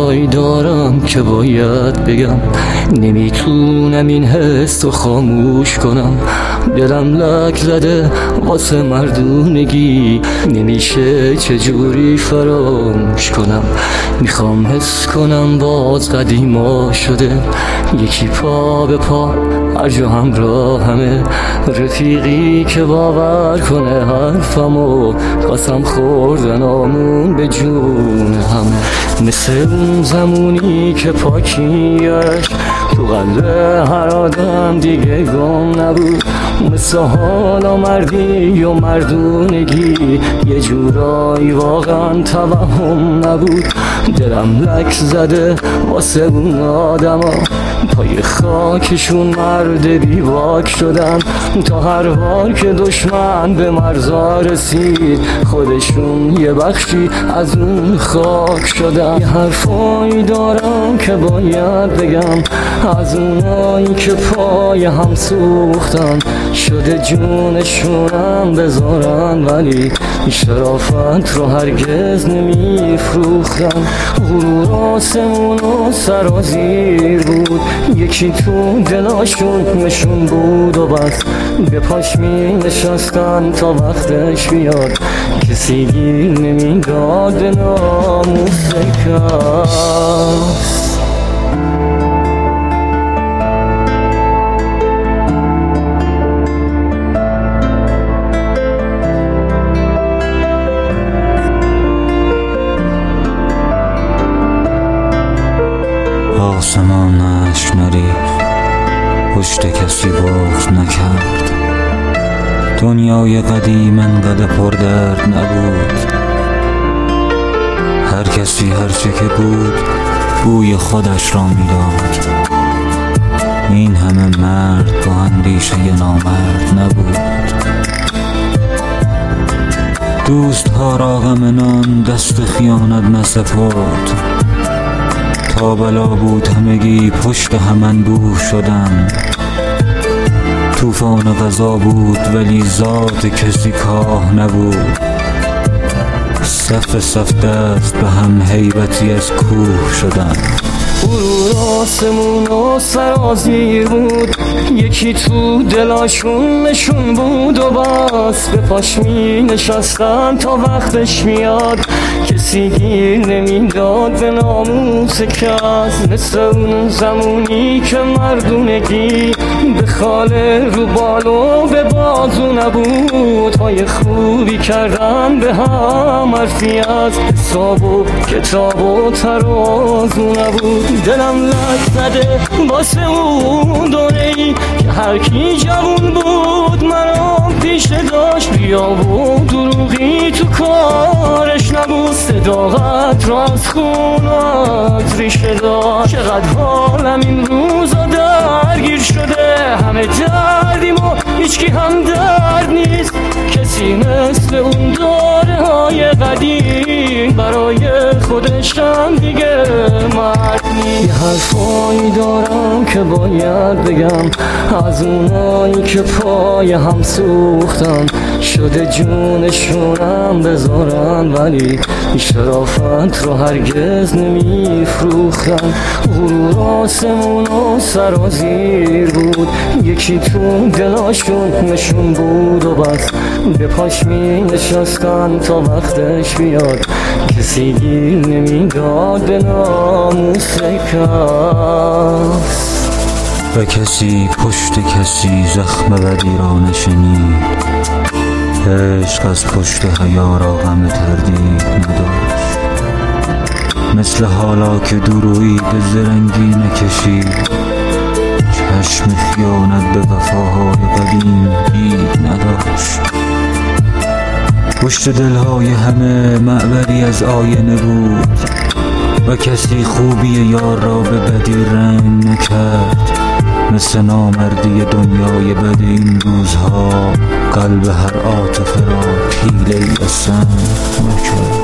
حرفایی دارم که باید بگم، نمیتونم این حس رو خاموش کنم. دلم لک زده واسه مردونگی، نمیشه چجوری فراموش کنم. میخوام حس کنم باز قدیما شده، یکی پا به پا هر جا همراهمه، رفیقی که باور کنه حرفمو، قسم خوردنامون به جون همه. مثل اون زمونی که پاکیش تو قلب هر آدم دیگه گم نبود، مثل حالا مردی و مردونگی یه جورایی واقعا توهم نبود. دلم لک زده واسه اون آدما، پای خاکشون مرد بیواک شدن، تا هر بار که دشمن به مرزا رسید خودشون یه بخشی از اون خاک شدن. یه حرفایی دارم که باید بگم، از اونایی که پای هم سوختن، شده جونشونم بذارن ولی شرافت رو هرگز نمیفروختن. غرور آسمون و سرازیر بود، یکی تو دلاشون نشون بود و بس، به پاش می نشستن تا وقتش بیاد، کسی گیر نمیداد به ناموس کس. آسمان اشک نریخت، پشت کسی بغض نکرد، دنیای قدیم انقدر پردرد نبود. هر کسی هرچه که بود بوی خودش را میداد، این همه مرد با اندیشه نامرد نبود. دوست ها را غم نان دست خیانت نسپرد، تا بلا بود همگی پشت هم انبوه شدن. طوفان غذا بود ولی ذات کسی کاه نبود، صف دست به هم هیبتی از کوه شدن. غرور آسمون و سرازیر بود، یکی تو دلاشون نشون بود و بس، به پاش می نشستن تا وقتش میاد، کسی گیر نمیداد به ناموس کس. مثل اون زمونی که مردونگی به خاله رو بالو به بازو نبود، پای خوبی کردن به هم حرفی از حساب و کتاب و ترازو نبود. دلم لک زده واسه اون دوره‌ای که هر کی جوون بود منو پیشه داشت، ریا و دروغی تو کارش نبود، صداقت را از خونات ریشه داشت. چقدر حالم این روزا درگیر شده، همه دردیم و هیچکی هم درد نیست، کسی مثل اون دوره های قدیم برای خودشم دیگه مرد نیست. یه حرفایی دارم که باید بگم، از اونایی که پای هم سوختن، شده جونشونم بذارن ولی شرافت رو هرگز نمیفروختن. غرور آسمون و سرازیر بود، یکی تو دلاشون نشون بود و بس، به پاش می نشستن تا وقتش بیاد، کسی گیر نمیداد به ناموس کس. و کسی پشت کسی زخم بدی را نشنید، عشق از پشت حیا را غم تردید نداشت. مثل حالا که درویی به زرنگی نکشید، چشم خیانت به وفاهای قدیم دید نداشت. پشت دلهای همه معبری از آینه بود و کسی خوبی یار را به بدی رنگ نکرد. مثل نامردی دنیای بد این روزها قلب هر عاطفه را حیله‌ای از سنگ نکرد.